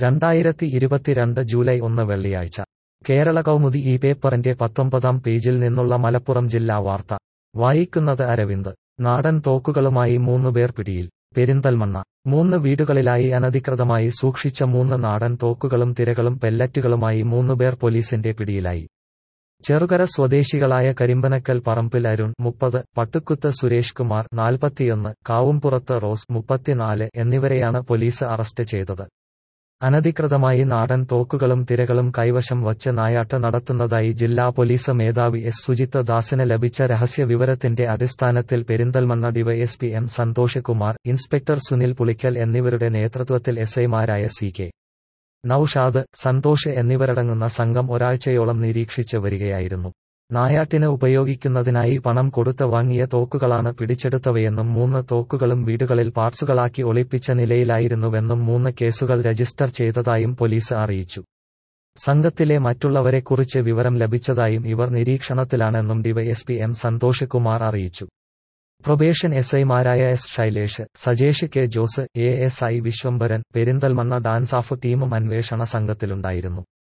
2022 July 1 വെള്ളിയാഴ്ച കേരള കൗമുദി ഈ പേപ്പറിന്റെ 19-ാം പേജിൽ നിന്നുള്ള മലപ്പുറം ജില്ലാ വാർത്ത വായിക്കുന്നത് അരവിന്ദ്. നാടൻ തോക്കുകളുമായി 3 പേർ പിടിയിൽ. പെരിന്തൽമണ്ണ 3 വീടുകളിലായി അനധികൃതമായി സൂക്ഷിച്ച 3 നാടൻ തോക്കുകളും തിരകളും പെല്ലറ്റുകളുമായി 3 പേർ പോലീസിന്റെ പിടിയിലായി. ചെറുകര സ്വദേശികളായ കരിമ്പനക്കൽ പറമ്പിൽ അരുൺ 30, പട്ടുക്കുത്ത് സുരേഷ് കുമാർ 41, കാവുംപുറത്ത് റോസ് 34 എന്നിവരെയാണ് പോലീസ് അറസ്റ്റ് ചെയ്തത്. അനധികൃതമായി നാടൻ തോക്കുകളും തിരകളും കൈവശം വച്ച് നായാട്ട് നടത്തുന്നതായി ജില്ലാ പോലീസ് മേധാവി എസ് സുജിത്ത് ദാസിന് ലഭിച്ച രഹസ്യ വിവരത്തിന്റെ അടിസ്ഥാനത്തിൽ Perinthalmanna DYSP M Santhosh Kumar, inspector Sunil Pulikkal എന്നിവരുടെ നേതൃത്വത്തിൽ എസ്ഐമാരായ സി കെ നൌഷാദ്, സന്തോഷ് എന്നിവരടങ്ങുന്ന സംഘം ഒരാഴ്ചയോളം നിരീക്ഷിച്ച് വരികയായിരുന്നു. നായാട്ടിന് ഉപയോഗിക്കുന്നതിനായി പണം കൊടുത്ത് വാങ്ങിയ തോക്കുകളാണ് പിടിച്ചെടുത്തവയെന്നും 3 തോക്കുകളും വീടുകളിൽ പാർട്സുകളാക്കി ഒളിപ്പിച്ച നിലയിലായിരുന്നുവെന്നും 3 കേസുകൾ രജിസ്റ്റർ ചെയ്തതായും പോലീസ് അറിയിച്ചു. സംഘത്തിലെ മറ്റുള്ളവരെക്കുറിച്ച് വിവരം ലഭിച്ചതായും ഇവർ നിരീക്ഷണത്തിലാണെന്നും ഡിവൈഎസ്പി എം സന്തോഷ് കുമാർ അറിയിച്ചു. പ്രൊബേഷൻ എസ്ഐമാരായ S Shailesh, Sajesh K Jose, ASI Vishwambharan, Perinthalmanna DANSAF ടീമും അന്വേഷണ സംഘത്തിലുണ്ടായിരുന്നു.